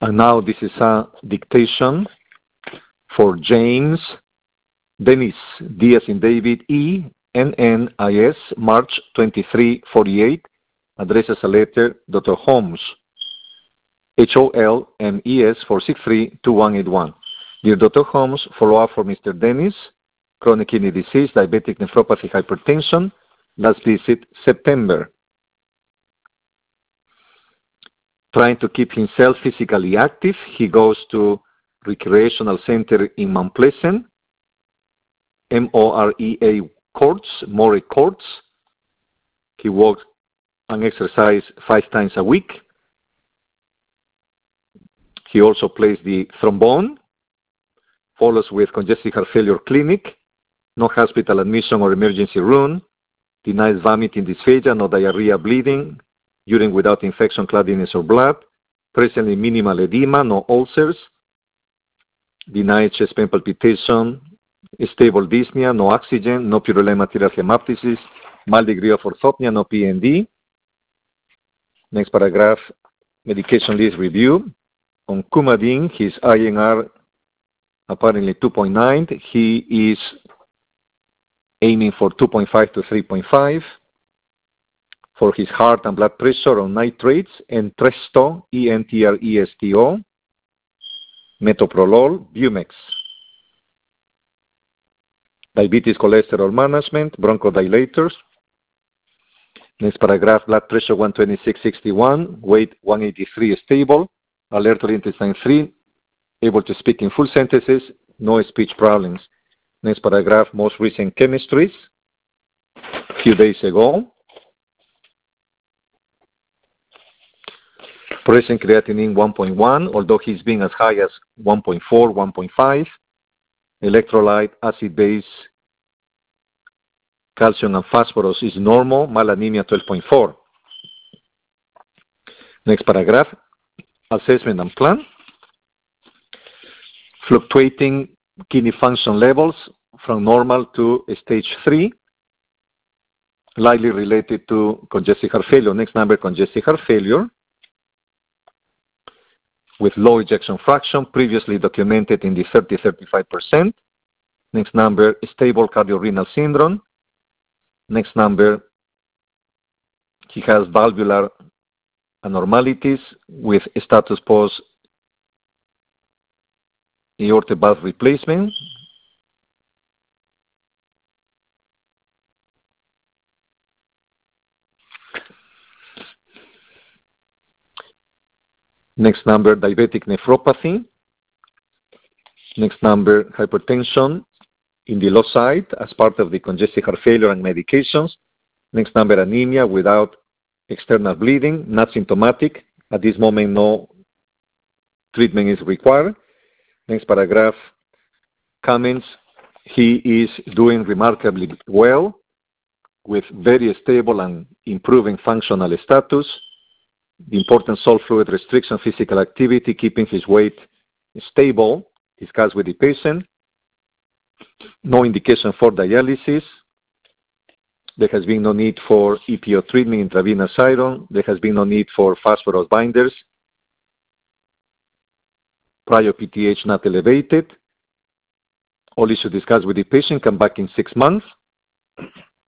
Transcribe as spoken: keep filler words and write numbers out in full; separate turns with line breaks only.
And now this is a dictation for James Dennis, D as in David, E, N N I S, March twenty-third, forty-eight, addresses a letter, Doctor Holmes, H O L M E S, four six three, two one eight one. Dear Doctor Holmes, follow-up for Mister Dennis, chronic kidney disease, diabetic nephropathy, hypertension, last visit September. Trying to keep himself physically active, he goes to recreational center in Mount Pleasant, M O R E A courts, More courts. He walks and exercises five times a week. He also plays the trombone, follows with congestive heart failure clinic, no hospital admission or emergency room, denies vomiting, dysphagia, no diarrhea, bleeding, urine without infection, cloudiness, or blood, presently minimal edema, no ulcers, denies chest pain palpitation, stable dyspnea, no oxygen, no purulent material hemoptysis, mild degree of orthopnea, no P N D. Next paragraph, medication list review. On Coumadin, his I N R apparently two point nine. He is aiming for two point five to three point five. For his heart and blood pressure on nitrates, Entresto, E N T R E S T O, metoprolol, Bumex. Diabetes cholesterol management, bronchodilators. Next paragraph, blood pressure one twenty-six sixty-one, weight one eighty-three, stable, alert to intestine three, able to speak in full sentences, no speech problems. Next paragraph, most recent chemistries, a few days ago. Present creatinine one point one, although he's been as high as one point four, one point five. Electrolyte, acid base, calcium and phosphorus is normal, malanemia twelve point four. Next paragraph, assessment and plan. Fluctuating kidney function levels from normal to stage three, likely related to congestive heart failure. Next number, congestive heart failure with low ejection fraction, previously documented in the thirty to thirty-five percent. Next number, stable cardiorenal syndrome. Next number, he has valvular abnormalities with status post aortic valve replacement. Next number, diabetic nephropathy. Next number, hypertension in the low side as part of the congestive heart failure and medications. Next number, anemia without external bleeding, not symptomatic. At this moment, no treatment is required. Next paragraph, comments. He is doing remarkably well with very stable and improving functional status. The important salt fluid restriction, physical activity, keeping his weight stable, discussed with the patient. No indication for dialysis. There has been no need for E P O treatment, intravenous iron. There has been no need for phosphorus binders. Prior P T H not elevated. All issues discussed with the patient come back in six months.